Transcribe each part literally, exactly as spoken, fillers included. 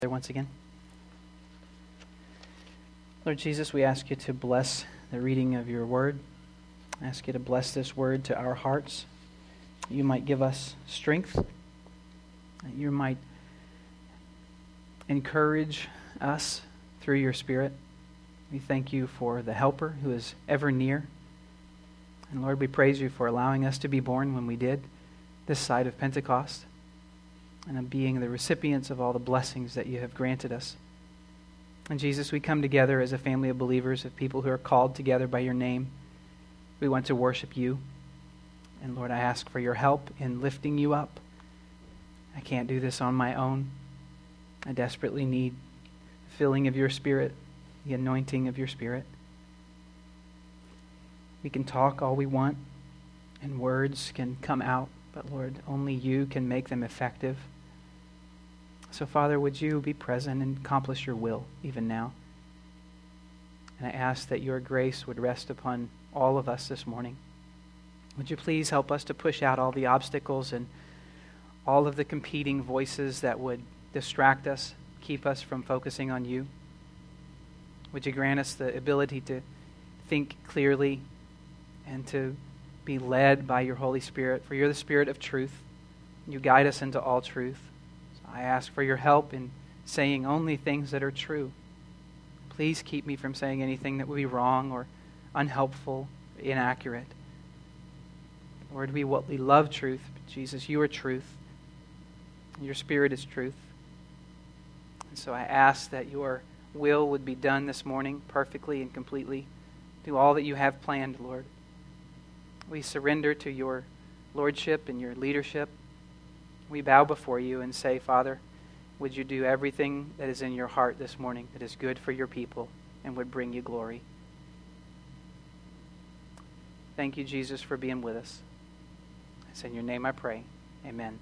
Once again. Lord Jesus, we ask you to bless the reading of your word. I ask you to bless this word to our hearts. You might give us strength. You might encourage us through your Spirit. We thank you for the helper who is ever near. And Lord, we praise you for allowing us to be born when we did, this side of Pentecost, and of being the recipients of all the blessings that you have granted us. And Jesus, we come together as a family of believers, of people who are called together by your name. We want to worship you. And Lord, I ask for your help in lifting you up. I can't do this on my own. I desperately need the filling of your Spirit, the anointing of your Spirit. We can talk all we want, and words can come out, but Lord, only you can make them effective. So Father, would you be present and accomplish your will even now? And I ask that your grace would rest upon all of us this morning. Would you please help us to push out all the obstacles and all of the competing voices that would distract us, keep us from focusing on you? Would you grant us the ability to think clearly and to be led by your Holy Spirit? For you're the Spirit of truth. You guide us into all truth. So I ask for your help in saying only things that are true. Please keep me from saying anything that would be wrong or unhelpful, or inaccurate. Lord, we, we love truth. But Jesus, you are truth. Your Spirit is truth. And so I ask that your will would be done this morning perfectly and completely. Do all that you have planned, Lord. We surrender to your lordship and your leadership. We bow before you and say, Father, would you do everything that is in your heart this morning that is good for your people and would bring you glory. Thank you, Jesus, for being with us. It's in your name I pray. Amen.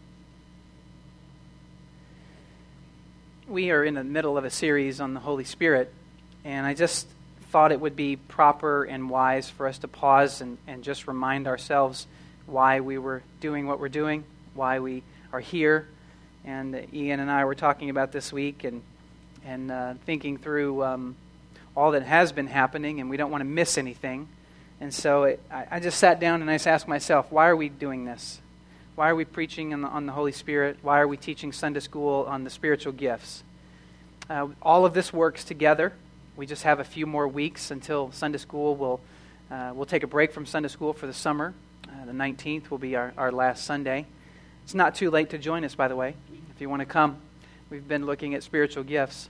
We are in the middle of a series on the Holy Spirit, and I just thought it would be proper and wise for us to pause and, and just remind ourselves why we were doing what we're doing, why we are here. And uh, Ian and I were talking about this week and and uh, thinking through um, all that has been happening, and we don't want to miss anything. And so it, I, I just sat down and I just asked myself, why are we doing this? Why are we preaching on the, on the Holy Spirit? Why are we teaching Sunday school on the spiritual gifts? Uh, all of this works together. We just have a few more weeks until Sunday school. We'll, uh, we'll take a break from Sunday school for the summer. Uh, the nineteenth will be our, our last Sunday. It's not too late to join us, by the way, if you want to come. We've been looking at spiritual gifts.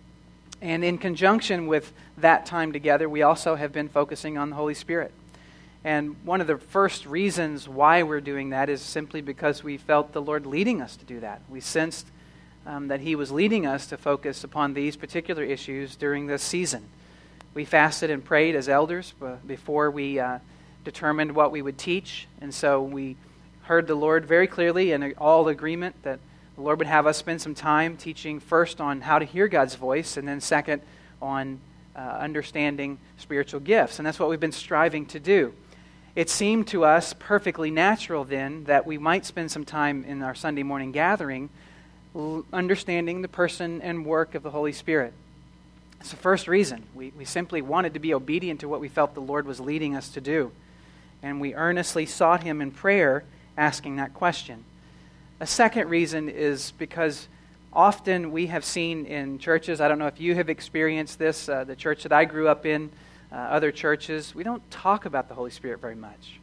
And in conjunction with that time together, we also have been focusing on the Holy Spirit. And one of the first reasons why we're doing that is simply because we felt the Lord leading us to do that. We sensed um, that He was leading us to focus upon these particular issues during this season. We fasted and prayed as elders before we uh, determined what we would teach. And so we heard the Lord very clearly in all agreement that the Lord would have us spend some time teaching first on how to hear God's voice, and then second on uh, understanding spiritual gifts. And that's what we've been striving to do. It seemed to us perfectly natural then that we might spend some time in our Sunday morning gathering l- understanding the person and work of the Holy Spirit. It's the first reason. We, we simply wanted to be obedient to what we felt the Lord was leading us to do. And we earnestly sought Him in prayer, asking that question. A second reason is because often we have seen in churches, I don't know if you have experienced this, uh, the church that I grew up in, uh, other churches, we don't talk about the Holy Spirit very much.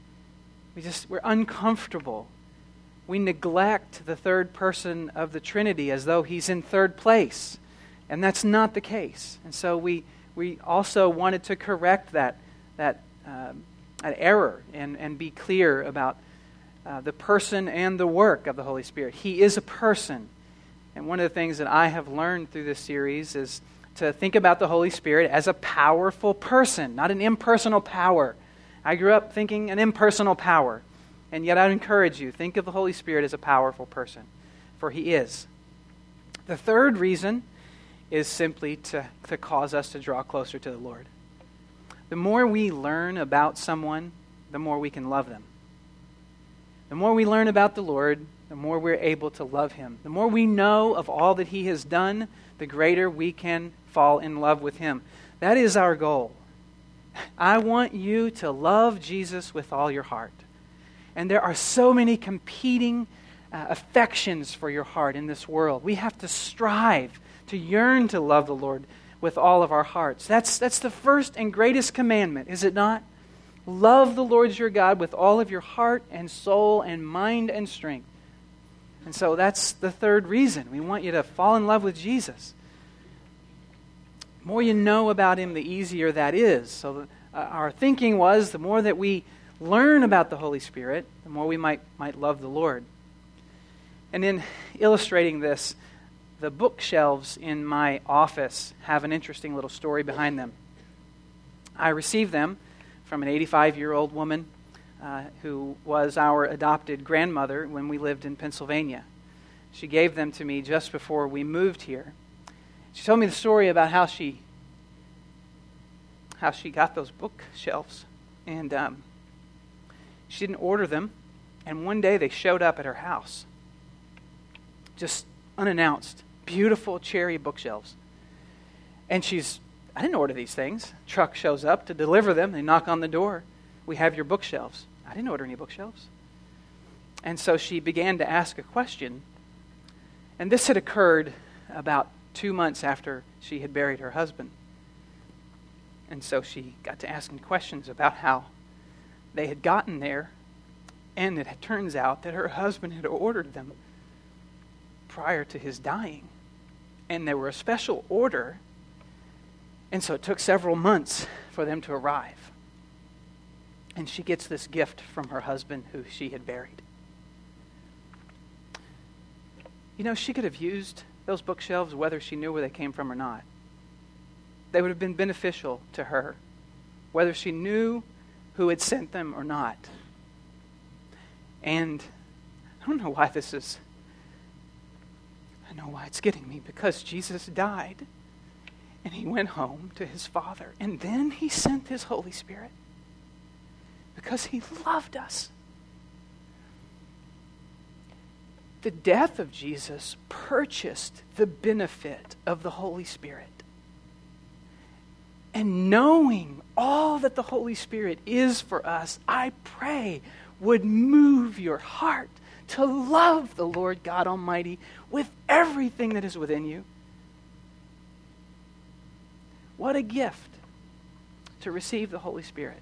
We just, we're uncomfortable. We neglect the third person of the Trinity as though He's in third place. And that's not the case. And so we we also wanted to correct that that, um, that error and, and be clear about Uh, the person and the work of the Holy Spirit. He is a person. And one of the things that I have learned through this series is to think about the Holy Spirit as a powerful person, not an impersonal power. I grew up thinking an impersonal power. And yet I encourage you, think of the Holy Spirit as a powerful person, for He is. The third reason is simply to, to cause us to draw closer to the Lord. The more we learn about someone, the more we can love them. The more we learn about the Lord, the more we're able to love Him. The more we know of all that He has done, the greater we can fall in love with Him. That is our goal. I want you to love Jesus with all your heart. And there are so many competing uh, affections for your heart in this world. We have to strive to yearn to love the Lord with all of our hearts. That's, that's the first and greatest commandment, is it not? Love the Lord your God with all of your heart and soul and mind and strength. And so that's the third reason. We want you to fall in love with Jesus. The more you know about Him, the easier that is. So uh, our thinking was the more that we learn about the Holy Spirit, the more we might, might love the Lord. And in illustrating this, the bookshelves in my office have an interesting little story behind them. I received them from an eighty-five-year-old woman uh, who was our adopted grandmother when we lived in Pennsylvania. She gave them to me just before we moved here. She told me the story about how she how she got those bookshelves, and um, she didn't order them, and one day they showed up at her house, just unannounced. Beautiful cherry bookshelves. And she's, I didn't order these things. Truck shows up to deliver them. They knock on the door. We have your bookshelves. I didn't order any bookshelves. And so she began to ask a question. And this had occurred about two months after she had buried her husband. And so she got to asking questions about how they had gotten there. And it turns out that her husband had ordered them prior to his dying. And they were a special order, and so it took several months for them to arrive. And she gets this gift from her husband who she had buried. You know, she could have used those bookshelves whether she knew where they came from or not. They would have been beneficial to her, whether she knew who had sent them or not. And I don't know why this is I know why it's getting me, because Jesus died and He went home to His Father, and then He sent His Holy Spirit because He loved us. The death of Jesus purchased the benefit of the Holy Spirit. And knowing all that the Holy Spirit is for us, I pray would move your heart to love the Lord God Almighty with everything that is within you. What a gift to receive the Holy Spirit.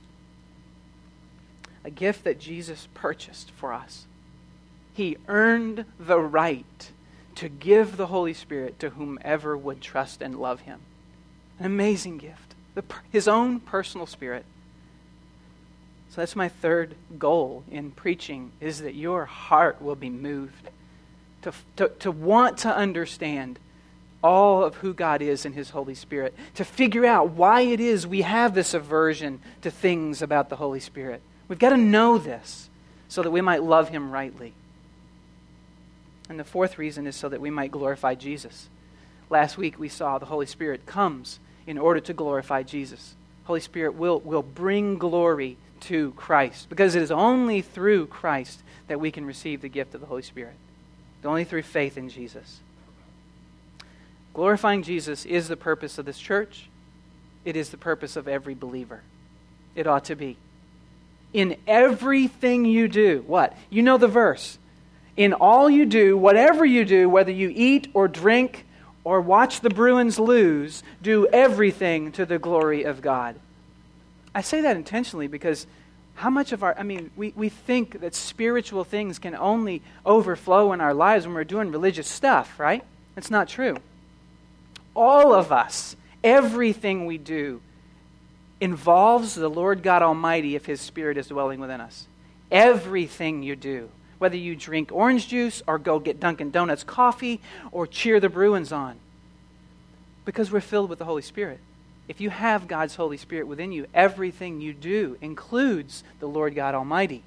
A gift that Jesus purchased for us. He earned the right to give the Holy Spirit to whomever would trust and love Him. An amazing gift. The, His own personal Spirit. So that's my third goal in preaching, is that your heart will be moved to, to, to want to understand all of who God is in His Holy Spirit, to figure out why it is we have this aversion to things about the Holy Spirit. We've got to know this so that we might love Him rightly. And the fourth reason is so that we might glorify Jesus. Last week we saw the Holy Spirit comes in order to glorify Jesus. Holy Spirit will, will bring glory to Christ, because it is only through Christ that we can receive the gift of the Holy Spirit. It's only through faith in Jesus. Glorifying Jesus is the purpose of this church. It is the purpose of every believer. It ought to be. In everything you do, what? You know the verse. In all you do, whatever you do, whether you eat or drink or watch the Bruins lose, do everything to the glory of God. I say that intentionally because how much of our, I mean, we, we think that spiritual things can only overflow in our lives when we're doing religious stuff, right? That's not true. All of us, everything we do, involves the Lord God Almighty if His Spirit is dwelling within us. Everything you do, whether you drink orange juice or go get Dunkin' Donuts coffee or cheer the Bruins on, because we're filled with the Holy Spirit. If you have God's Holy Spirit within you, everything you do includes the Lord God Almighty.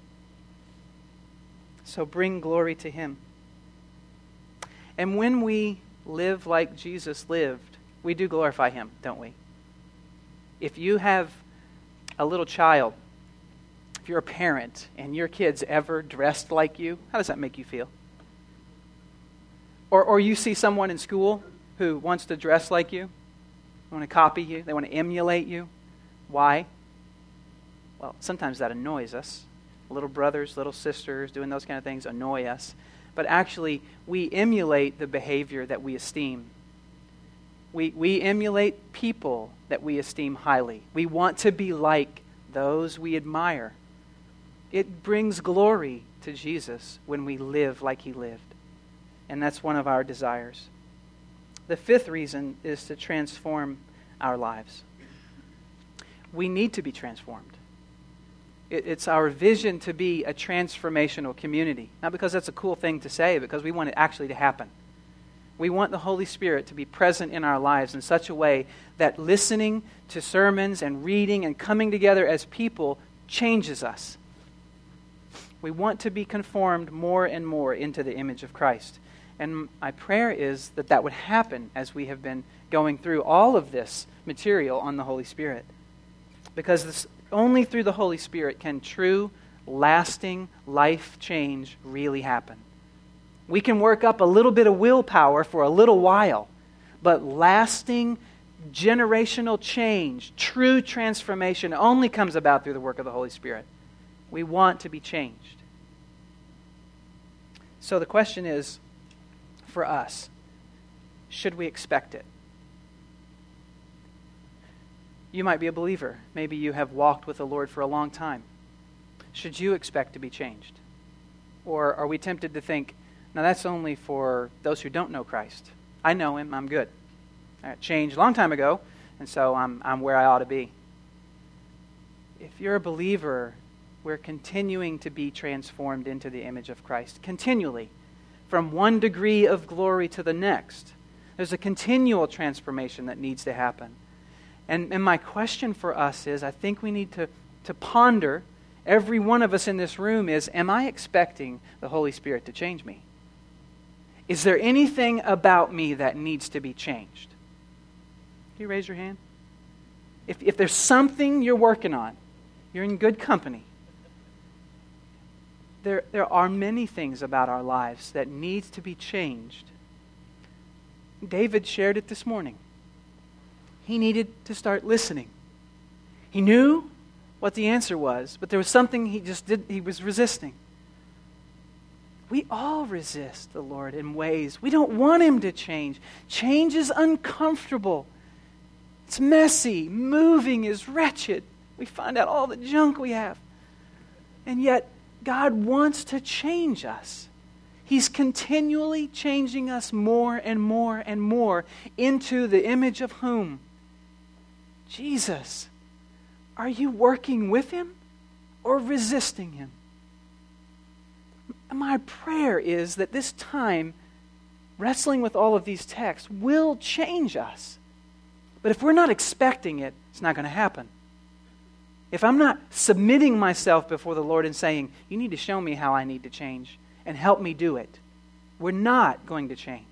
So bring glory to Him. And when we live like Jesus lived, we do glorify Him, don't we? If you have a little child if you're a parent and your kid's ever dressed like you, how does that make you feel? Or, or you see someone in school who wants to dress like you, they want to copy you, they want to emulate you. Why? Well, sometimes that annoys us. Little brothers, little sisters, doing those kind of things annoy us. But actually, we emulate the behavior that we esteem. We, we emulate people that we esteem highly. We want to be like those we admire. It brings glory to Jesus when we live like he lived. And that's one of our desires. The fifth reason is to transform our lives. We need to be transformed. It, it's our vision to be a transformational community. Not because that's a cool thing to say, but because we want it actually to happen. We want the Holy Spirit to be present in our lives in such a way that listening to sermons and reading and coming together as people changes us. We want to be conformed more and more into the image of Christ. And my prayer is that that would happen as we have been going through all of this material on the Holy Spirit. Because this, only through the Holy Spirit can true, lasting life change really happen. We can work up a little bit of willpower for a little while, but lasting generational change, true transformation only comes about through the work of the Holy Spirit. We want to be changed. So the question is, for us, should we expect it? You might be a believer. Maybe you have walked with the Lord for a long time. Should you expect to be changed? Or are we tempted to think, now that's only for those who don't know Christ. I know him, I'm good. I got changed a long time ago, and so I'm I'm where I ought to be. If you're a believer, we're continuing to be transformed into the image of Christ. Continually. From one degree of glory to the next. There's a continual transformation that needs to happen. And, and my question for us is, I think we need to, to ponder, every one of us in this room is, am I expecting the Holy Spirit to change me? Is there anything about me that needs to be changed? Can you raise your hand? If, if there's something you're working on, you're in good company. There, there are many things about our lives that needs to be changed. David shared it this morning. He needed to start listening. He knew what the answer was, but there was something he just did, he was resisting. We all resist the Lord in ways. We don't want him to change. Change is uncomfortable. It's messy. Moving is wretched. We find out all the junk we have. And yet, God wants to change us. He's continually changing us more and more and more into the image of whom? Jesus. Are you working with him or resisting him? My prayer is that this time, wrestling with all of these texts, will change us. But if we're not expecting it, it's not going to happen. If I'm not submitting myself before the Lord and saying, you need to show me how I need to change and help me do it, we're not going to change.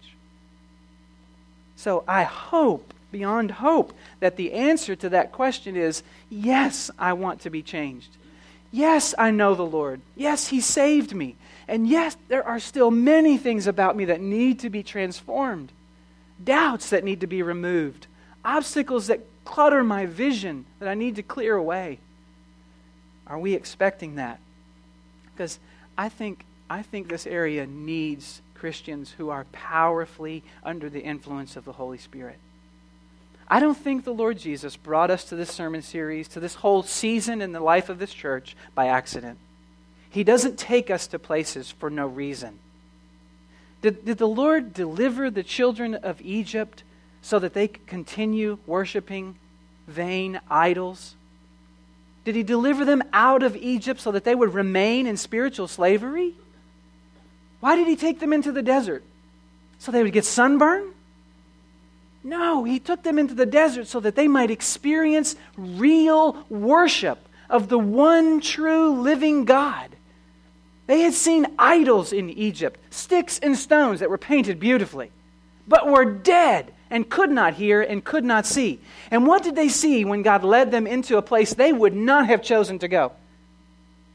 So I hope, beyond hope, that the answer to that question is, yes, I want to be changed. Yes, I know the Lord. Yes, he saved me. And yes, there are still many things about me that need to be transformed. Doubts that need to be removed. Obstacles that clutter my vision that I need to clear away. Are we expecting that? Because I think I think this area needs Christians who are powerfully under the influence of the Holy Spirit. I don't think the Lord Jesus brought us to this sermon series, to this whole season in the life of this church by accident. He doesn't take us to places for no reason. Did, did the Lord deliver the children of Egypt so that they could continue worshiping vain idols? Did he deliver them out of Egypt so that they would remain in spiritual slavery? Why did he take them into the desert? So they would get sunburned? No, he took them into the desert so that they might experience real worship of the one true living God. They had seen idols in Egypt, sticks and stones that were painted beautifully, but were dead and could not hear and could not see. And what did they see when God led them into a place they would not have chosen to go?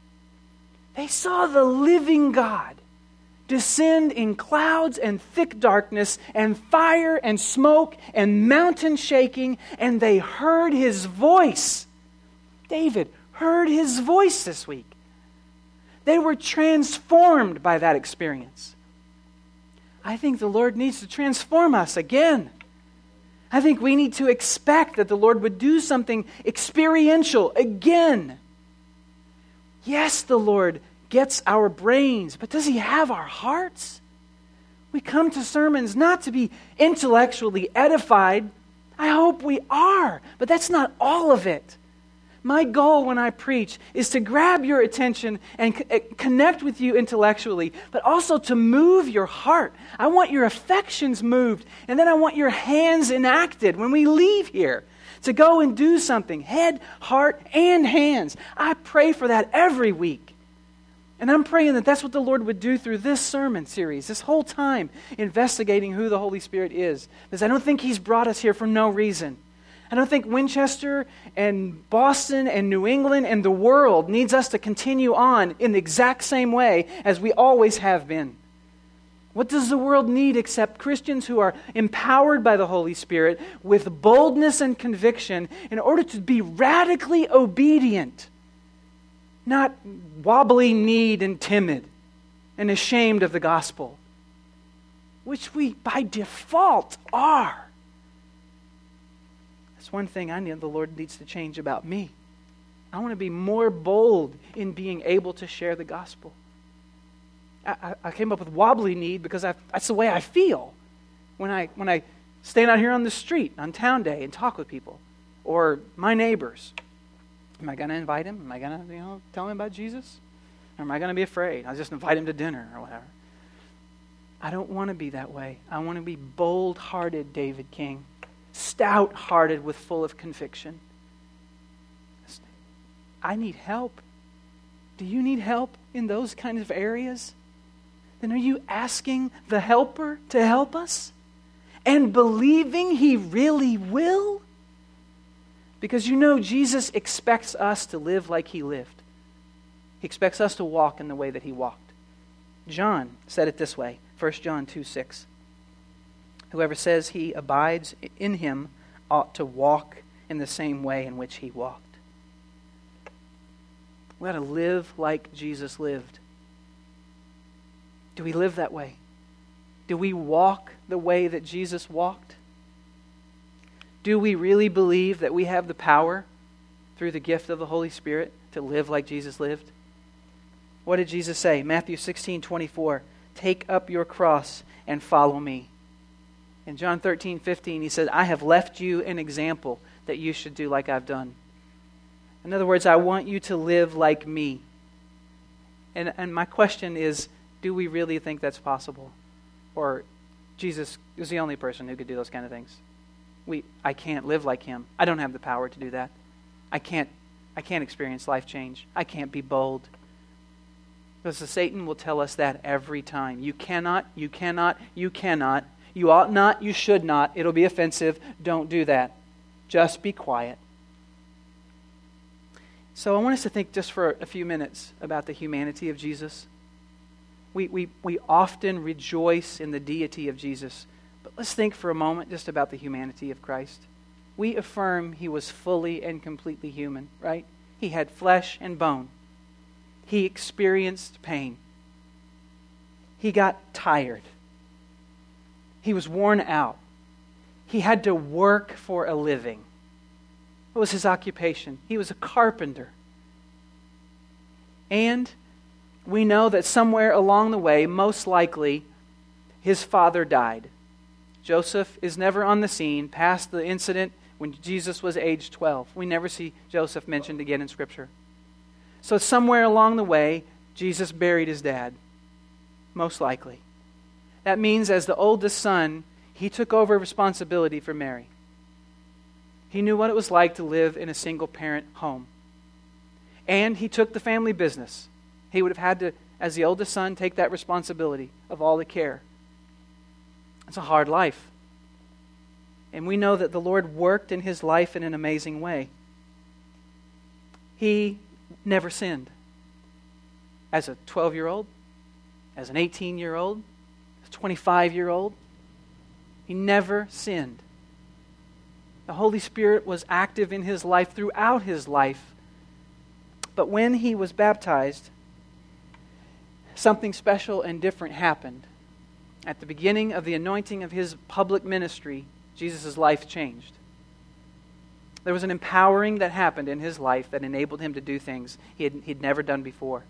They saw the living God descend in clouds and thick darkness and fire and smoke and mountain shaking, and they heard His voice. David heard His voice this week. They were transformed by that experience. I think the Lord needs to transform us again. I think we need to expect that the Lord would do something experiential again. Yes, the Lord gets our brains, but does He have our hearts? We come to sermons not to be intellectually edified. I hope we are, but that's not all of it. My goal when I preach is to grab your attention and co- connect with you intellectually, but also to move your heart. I want your affections moved, and then I want your hands enacted when we leave here to go and do something, head, heart, and hands. I pray for that every week. And I'm praying that that's what the Lord would do through this sermon series, this whole time investigating who the Holy Spirit is. Because I don't think He's brought us here for no reason. I don't think Winchester and Boston and New England and the world needs us to continue on in the exact same way as we always have been. What does the world need except Christians who are empowered by the Holy Spirit with boldness and conviction in order to be radically obedient, not wobbly kneed and timid and ashamed of the gospel, which we by default are. That's one thing I need the Lord needs to change about me. I want to be more bold in being able to share the gospel. I, I came up with wobbly kneed because I, that's the way I feel when I when I stand out here on the street on town day and talk with people or my neighbors. Am I going to invite him? Am I going to, you know, tell him about Jesus? Or am I going to be afraid? I'll just invite him to dinner or whatever. I don't want to be that way. I want to be bold-hearted, David King. Stout-hearted with full of conviction. I need help. Do you need help in those kinds of areas? Then are you asking the helper to help us? And believing He really will? Because you know Jesus expects us to live like He lived. He expects us to walk in the way that He walked. John said it this way, First John two six. Whoever says he abides in Him ought to walk in the same way in which He walked. We ought to live like Jesus lived. Do we live that way? Do we walk the way that Jesus walked? Do we really believe that we have the power through the gift of the Holy Spirit to live like Jesus lived? What did Jesus say? Matthew sixteen twenty-four. Take up your cross and follow me. In John thirteen fifteen, He said, I have left you an example that you should do like I've done. In other words, I want you to live like me. And, and my question is, do we really think that's possible? Or Jesus is the only person who could do those kind of things? We, I can't live like Him. I don't have the power to do that. I can't, I can't experience life change. I can't be bold. Because the Satan will tell us that every time. You cannot, you cannot, you cannot. You ought not, you should not. It'll be offensive. Don't do that. Just be quiet. So I want us to think just for a few minutes about the humanity of Jesus. We, we, we often rejoice in the deity of Jesus, but let's think for a moment just about the humanity of Christ. We affirm He was fully and completely human, right? He had flesh and bone. He experienced pain. He got tired. He was worn out. He had to work for a living. What was His occupation? He was a carpenter. And we know that somewhere along the way, most likely, His father died. Joseph is never on the scene past the incident when Jesus was age twelve. We never see Joseph mentioned again in Scripture. So somewhere along the way, Jesus buried his dad. Most likely. That means as the oldest son, he took over responsibility for Mary. He knew what it was like to live in a single-parent home. And he took the family business. He would have had to, as the oldest son, take that responsibility of all the care. It's a hard life. And we know that the Lord worked in his life in an amazing way. He never sinned. as a twelve-year-old, as an eighteen-year-old, as a twenty-five-year-old. He never sinned. The Holy Spirit was active in his life throughout his life. But when he was baptized, something special and different happened. At the beginning of the anointing of his public ministry, Jesus' life changed. There was an empowering that happened in his life that enabled him to do things he had, he'd never done before.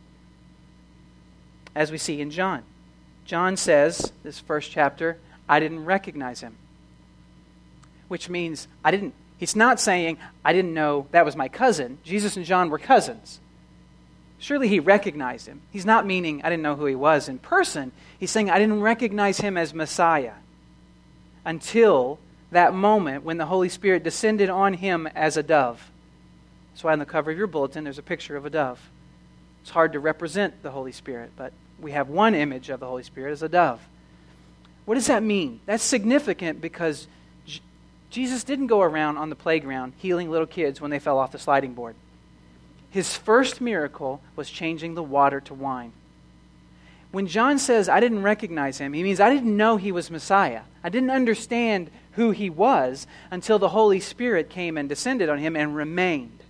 As we see in John. John says, this first chapter, I didn't recognize him. Which means, I didn't, he's not saying, I didn't know that was my cousin. Jesus and John were cousins. Surely he recognized him. He's not meaning, I didn't know who he was in person. He's saying, I didn't recognize him as Messiah until that moment when the Holy Spirit descended on him as a dove. That's why on the cover of your bulletin there's a picture of a dove. It's hard to represent the Holy Spirit, but we have one image of the Holy Spirit as a dove. What does that mean? That's significant because J- Jesus didn't go around on the playground healing little kids when they fell off the sliding board. His first miracle was changing the water to wine. When John says, I didn't recognize him, he means I didn't know he was Messiah. I didn't understand who he was until the Holy Spirit came and descended on him and remained.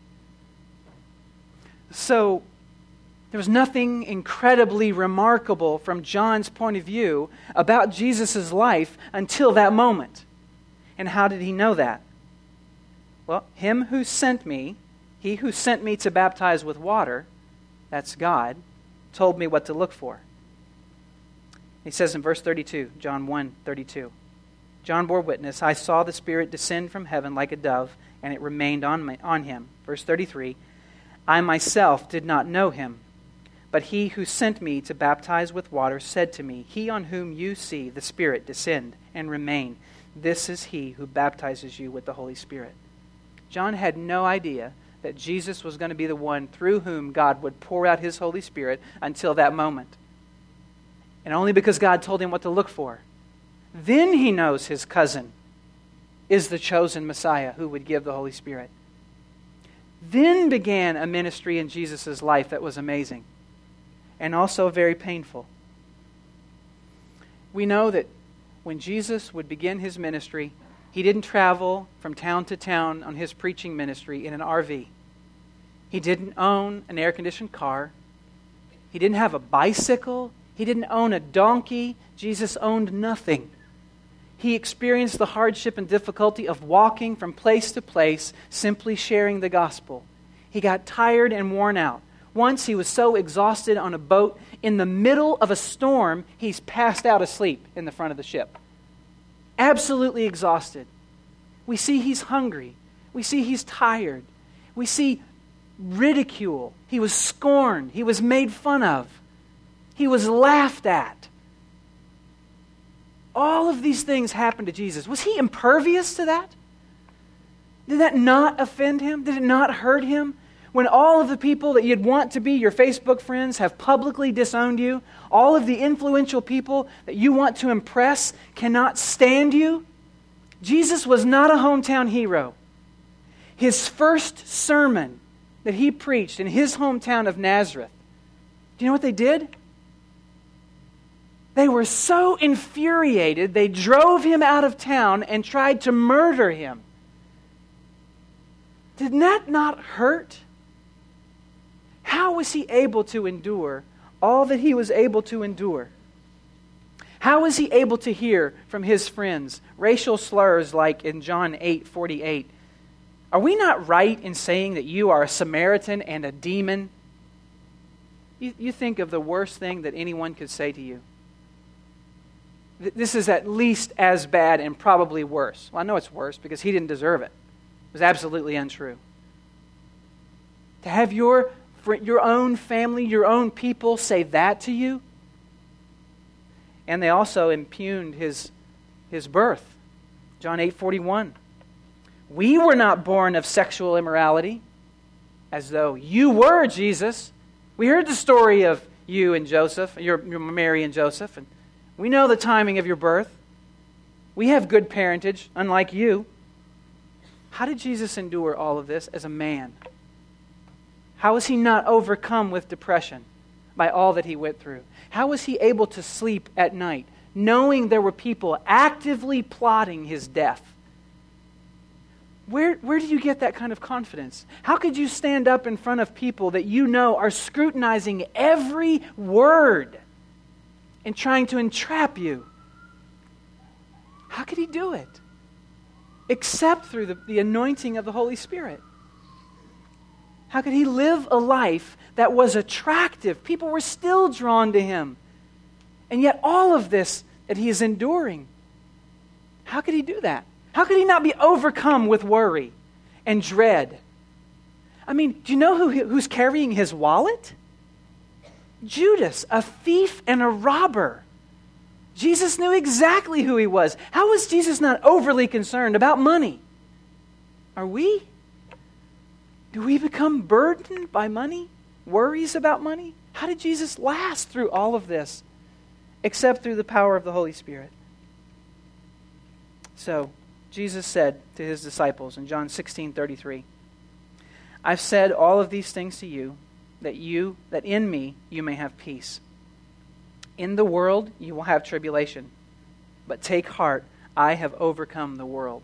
So, there was nothing incredibly remarkable from John's point of view about Jesus' life until that moment. And how did he know that? Well, him who sent me, he who sent me to baptize with water, that's God, told me what to look for. He says in verse thirty-two, John one thirty-two, John bore witness, I saw the Spirit descend from heaven like a dove, and it remained on, me, on him. Verse thirty-three, I myself did not know him, but he who sent me to baptize with water said to me, he on whom you see the Spirit descend and remain, this is he who baptizes you with the Holy Spirit. John had no idea that Jesus was going to be the one through whom God would pour out his Holy Spirit until that moment. And only because God told him what to look for. Then he knows his cousin is the chosen Messiah who would give the Holy Spirit. Then began a ministry in Jesus' life that was amazing and also very painful. We know that when Jesus would begin his ministry, he didn't travel from town to town on his preaching ministry in an R V. He didn't own an air-conditioned car. He didn't have a bicycle. He didn't own a donkey. Jesus owned nothing. He experienced the hardship and difficulty of walking from place to place, simply sharing the gospel. He got tired and worn out. Once he was so exhausted on a boat, in the middle of a storm, he's passed out asleep in the front of the ship. Absolutely exhausted. We see he's hungry. We see he's tired. We see ridicule. He was scorned. He was made fun of. He was laughed at. All of these things happened to Jesus. Was he impervious to that? Did that not offend him? Did it not hurt him? When all of the people that you'd want to be your Facebook friends have publicly disowned you, all of the influential people that you want to impress cannot stand you, Jesus was not a hometown hero. His first sermon that he preached in his hometown of Nazareth, do you know what they did? They were so infuriated, they drove him out of town and tried to murder him. Did that not hurt? How was he able to endure all that he was able to endure? How was he able to hear from his friends racial slurs like in John eight forty-eight? Are we not right in saying that you are a Samaritan and a demon? You, you think of the worst thing that anyone could say to you. This is at least as bad and probably worse. Well, I know it's worse because he didn't deserve it. It was absolutely untrue. To have your, your own family, your own people say that to you? And they also impugned his, his birth. John eight forty-one. We were not born of sexual immorality, as though you were, Jesus. We heard the story of you and Joseph, your, your Mary and Joseph, and we know the timing of your birth. We have good parentage, unlike you. How did Jesus endure all of this as a man? How was he not overcome with depression? by all that he went through? How was he able to sleep at night, knowing there were people actively plotting his death? Where, where do you get that kind of confidence? How could you stand up in front of people that you know are scrutinizing every word and trying to entrap you? How could he do it? Except through the, the anointing of the Holy Spirit. How could he live a life that was attractive? People were still drawn to him. And yet all of this that he is enduring, how could he do that? How could he not be overcome with worry and dread? I mean, do you know who, who's carrying his wallet? Judas, a thief and a robber. Jesus knew exactly who he was. How was Jesus not overly concerned about money? Are we? Do we become burdened by money? Worries about money? How did Jesus last through all of this? Except through the power of the Holy Spirit. So, Jesus said to his disciples in John sixteen thirty-three, I've said all of these things to you, that you, that in me you may have peace. In the world you will have tribulation, but take heart, I have overcome the world.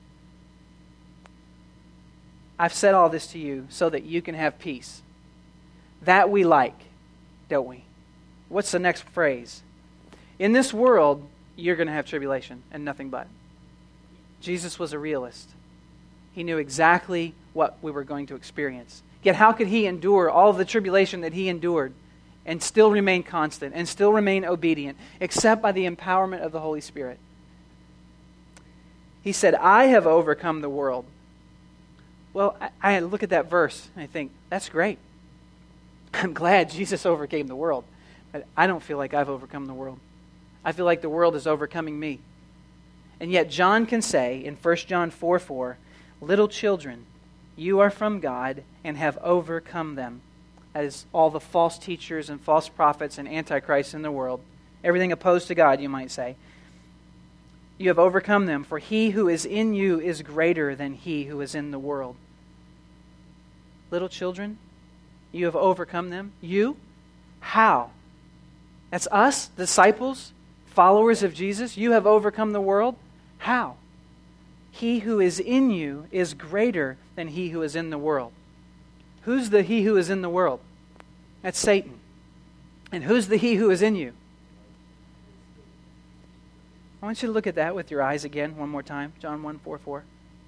I've said all this to you so that you can have peace. That we like, don't we? What's the next phrase? In this world, you're going to have tribulation and nothing but. Jesus was a realist. He knew exactly what we were going to experience. Yet how could he endure all the tribulation that he endured and still remain constant and still remain obedient, except by the empowerment of the Holy Spirit? He said, I have overcome the world. Well, I, I look at that verse and I think, that's great. I'm glad Jesus overcame the world. But I don't feel like I've overcome the world. I feel like the world is overcoming me. And yet John can say in First John four four, little children, you are from God and have overcome them. That is all the false teachers and false prophets and antichrists in the world. Everything opposed to God, you might say. You have overcome them, for he who is in you is greater than he who is in the world. Little children, you have overcome them. You? How? That's us, disciples, followers of Jesus. You have overcome the world. How? He who is in you is greater than he who is in the world. Who's the he who is in the world? That's Satan. And who's the he who is in you? I want you to look at that with your eyes again one more time. John one four four.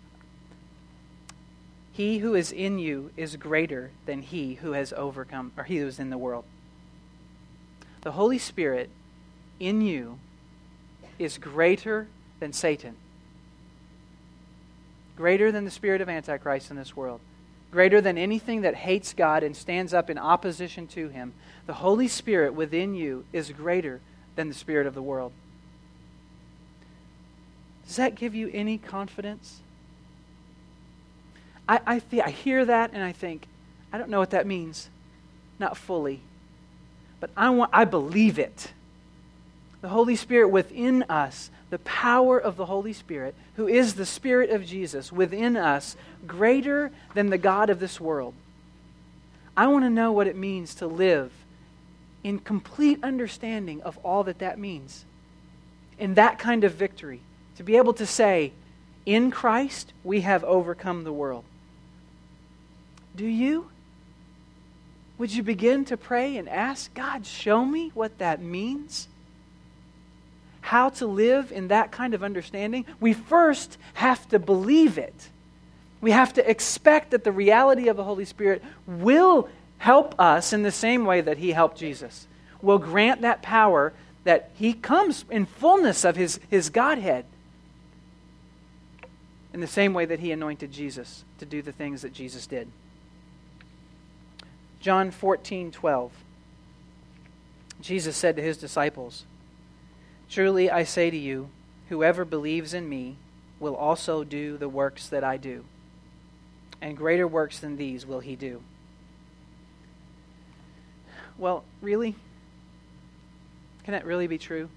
He who is in you is greater than he who has overcome, or he who is in the world. The Holy Spirit in you is greater than Satan. Greater than the spirit of Antichrist in this world. Greater than anything that hates God and stands up in opposition to Him. The Holy Spirit within you is greater than the spirit of the world. Does that give you any confidence? I, I, th- I hear that and I think, I don't know what that means. Not fully. But I want, I believe it. The Holy Spirit within us, the power of the Holy Spirit, who is the Spirit of Jesus within us, greater than the God of this world. I want to know what it means to live in complete understanding of all that that means. In that kind of victory. To be able to say, in Christ, we have overcome the world. Do you? Would you begin to pray and ask, God, show me what that means? How to live in that kind of understanding? We first have to believe it. We have to expect that the reality of the Holy Spirit will help us in the same way that He helped Jesus. Will grant that power that He comes in fullness of His, His Godhead. In the same way that He anointed Jesus to do the things that Jesus did. John fourteen twelve. Jesus said to His disciples, truly I say to you, whoever believes in me will also do the works that I do. And greater works than these will he do. Well, really? Can that really be true?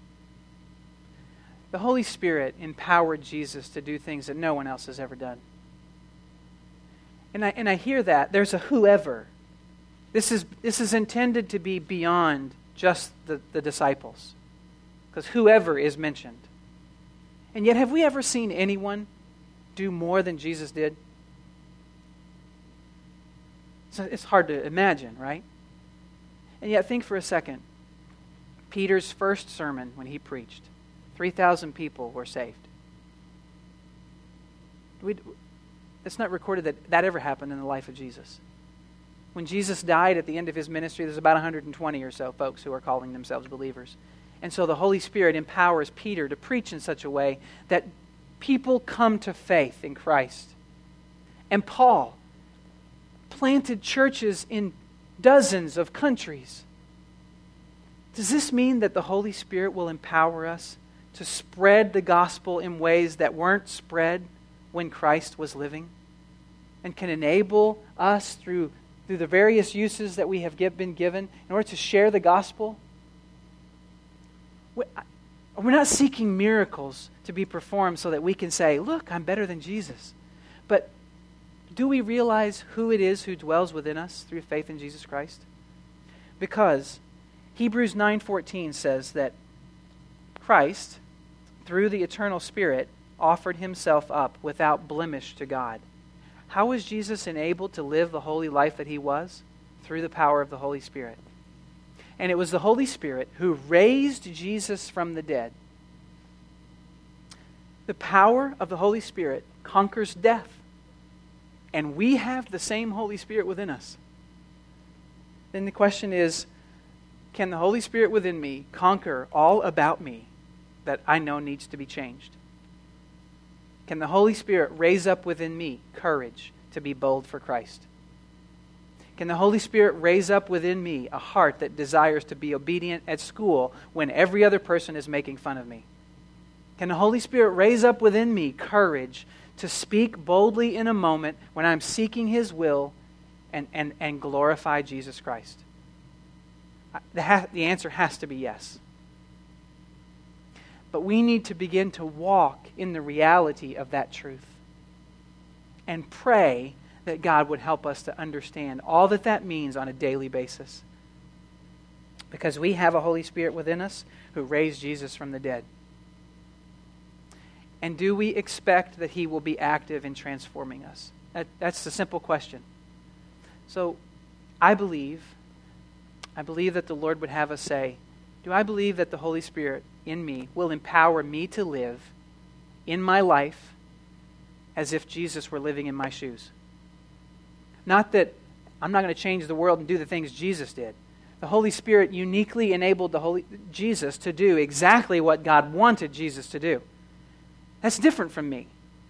The Holy Spirit empowered Jesus to do things that no one else has ever done. And I, and I hear that. There's a whoever. This is, this is intended to be beyond just the, the disciples, because whoever is mentioned. And yet, have we ever seen anyone do more than Jesus did? So it's hard to imagine, right? And yet, think for a second. Peter's first sermon when he preached, three thousand people were saved. We, it's not recorded that that ever happened in the life of Jesus. When Jesus died at the end of his ministry, there's about one hundred twenty or so folks who are calling themselves believers. And so the Holy Spirit empowers Peter to preach in such a way that people come to faith in Christ. And Paul planted churches in dozens of countries. Does this mean that the Holy Spirit will empower us to spread the gospel in ways that weren't spread when Christ was living? And can enable us through, through the various uses that we have give, been given in order to share the gospel? We're not seeking miracles to be performed so that we can say, look, I'm better than Jesus. But do we realize who it is who dwells within us through faith in Jesus Christ? Because Hebrews nine fourteen says that Christ, through the eternal Spirit, offered himself up without blemish to God. How was Jesus enabled to live the holy life that he was? Through the power of the Holy Spirit. And it was the Holy Spirit who raised Jesus from the dead. The power of the Holy Spirit conquers death. And we have the same Holy Spirit within us. Then the question is, can the Holy Spirit within me conquer all about me that I know needs to be changed? Can the Holy Spirit raise up within me courage to be bold for Christ? Can the Holy Spirit raise up within me a heart that desires to be obedient at school when every other person is making fun of me? Can the Holy Spirit raise up within me courage to speak boldly in a moment when I'm seeking His will and, and, and glorify Jesus Christ? The, ha- the answer has to be yes. But we need to begin to walk in the reality of that truth and pray that God would help us to understand all that that means on a daily basis. Because we have a Holy Spirit within us who raised Jesus from the dead. And do we expect that He will be active in transforming us? That, that's the simple question. So, I believe, I believe that the Lord would have us say, do I believe that the Holy Spirit in me will empower me to live in my life as if Jesus were living in my shoes? Not that I'm not going to change the world and do the things Jesus did. The Holy Spirit uniquely enabled the Holy Jesus to do exactly what God wanted Jesus to do. That's different from me.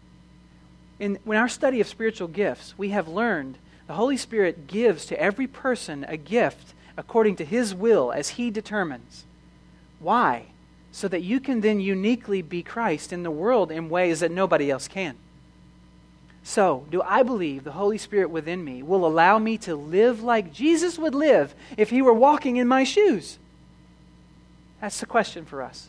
In, in our study of spiritual gifts, we have learned the Holy Spirit gives to every person a gift according to His will as He determines. Why? So that you can then uniquely be Christ in the world in ways that nobody else can. So, do I believe the Holy Spirit within me will allow me to live like Jesus would live if He were walking in my shoes? That's the question for us.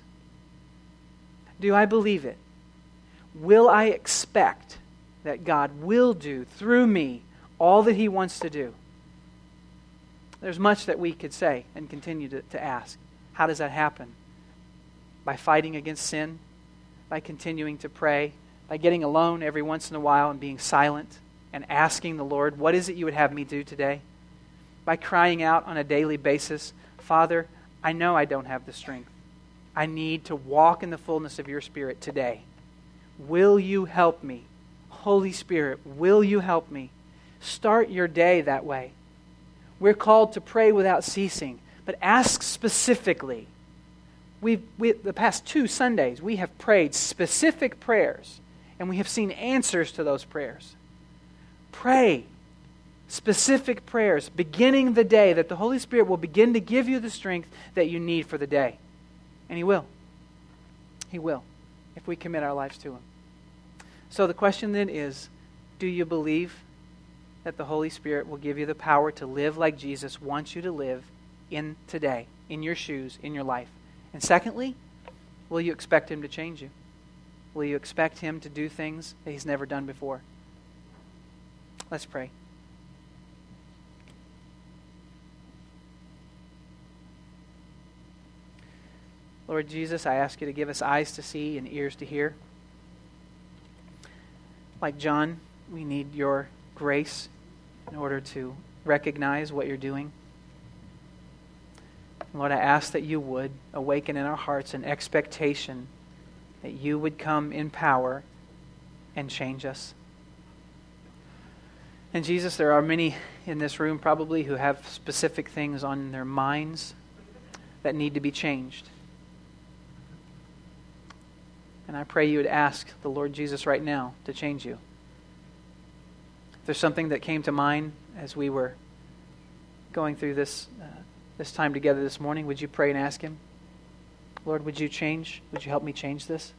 Do I believe it? Will I expect that God will do through me all that He wants to do? There's much that we could say and continue to, to ask. How does that happen? By fighting against sin? By continuing to pray? By getting alone every once in a while and being silent and asking the Lord, what is it you would have me do today? By crying out on a daily basis, Father, I know I don't have the strength. I need to walk in the fullness of your Spirit today. Will you help me? Holy Spirit, will you help me? Start your day that way. We're called to pray without ceasing, but ask specifically. We've, we, the past two Sundays, we have prayed specific prayers, and we have seen answers to those prayers. Pray specific prayers, beginning the day, that the Holy Spirit will begin to give you the strength that you need for the day. And He will. He will, if we commit our lives to Him. So the question then is, do you believe that the Holy Spirit will give you the power to live like Jesus wants you to live in today, in your shoes, in your life? And secondly, will you expect Him to change you? Will you expect Him to do things that He's never done before? Let's pray. Lord Jesus, I ask you to give us eyes to see and ears to hear. Like John, we need your grace in order to recognize what you're doing. Lord, I ask that you would awaken in our hearts an expectation that you would come in power and change us. And Jesus, there are many in this room probably who have specific things on their minds that need to be changed. And I pray you would ask the Lord Jesus right now to change you. If there's something that came to mind as we were going through this uh, this time together this morning, would you pray and ask him, Lord, would you change? Would you help me change this?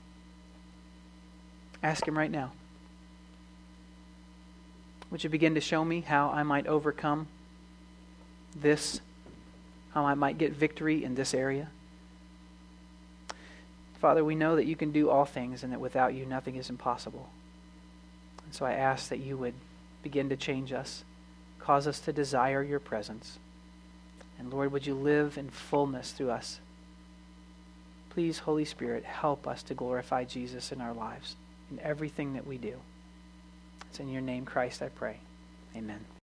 Ask him right now. Would you begin to show me how I might overcome this, how I might get victory in this area? Father, we know that you can do all things and that without you nothing is impossible. And so I ask that you would begin to change us, cause us to desire your presence. And Lord, would you live in fullness through us? Please, Holy Spirit, help us to glorify Jesus in our lives, in everything that we do. It's in your name, Christ, I pray. Amen.